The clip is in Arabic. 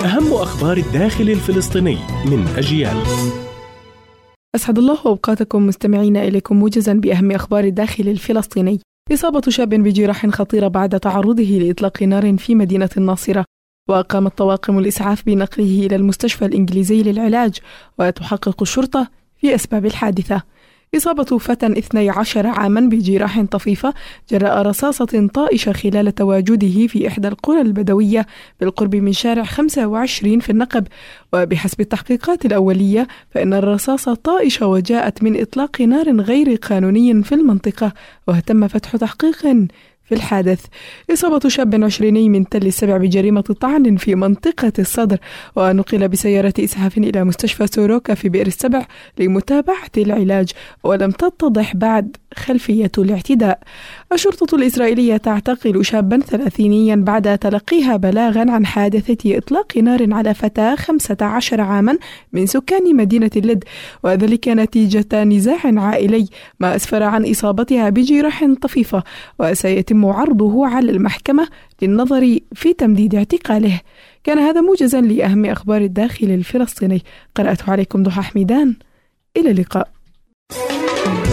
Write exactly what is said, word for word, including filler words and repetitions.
أهم أخبار الداخل الفلسطيني من أجيال. أسعد الله أوقاتكم مستمعين، إليكم موجزا بأهم أخبار الداخل الفلسطيني. إصابة شاب بجراح خطيرة بعد تعرضه لإطلاق نار في مدينة الناصرة، وقامت طواقم الإسعاف بنقله إلى المستشفى الإنجليزي للعلاج، وتحقق الشرطة في أسباب الحادثة. إصابة فتى اثني عشر عاما بجراح طفيفة جراء رصاصة طائشة خلال تواجده في إحدى القرى البدوية بالقرب من شارع خمسة وعشرين في النقب. وبحسب التحقيقات الأولية فإن الرصاصة طائشة وجاءت من إطلاق نار غير قانوني في المنطقة، وتم فتح تحقيق في الحادث. إصابة شاب عشريني من تل السبع بجريمة طعن في منطقة الصدر، ونقل بسيارة إسعاف إلى مستشفى سوروكا في بئر السبع لمتابعة العلاج، ولم تتضح بعد خلفية الاعتداء. الشرطة الإسرائيلية تعتقل شابا ثلاثينيا بعد تلقيها بلاغا عن حادثة إطلاق نار على فتاة خمسة عشر عاما من سكان مدينة اللد، وذلك نتيجة نزاع عائلي، ما أسفر عن إصابتها بجراح طفيفة، وسيتم عرضه على المحكمة للنظر في تمديد اعتقاله. كان هذا موجزا لأهم أخبار الداخل الفلسطيني، قرأته عليكم ضحى حميدان. إلى اللقاء.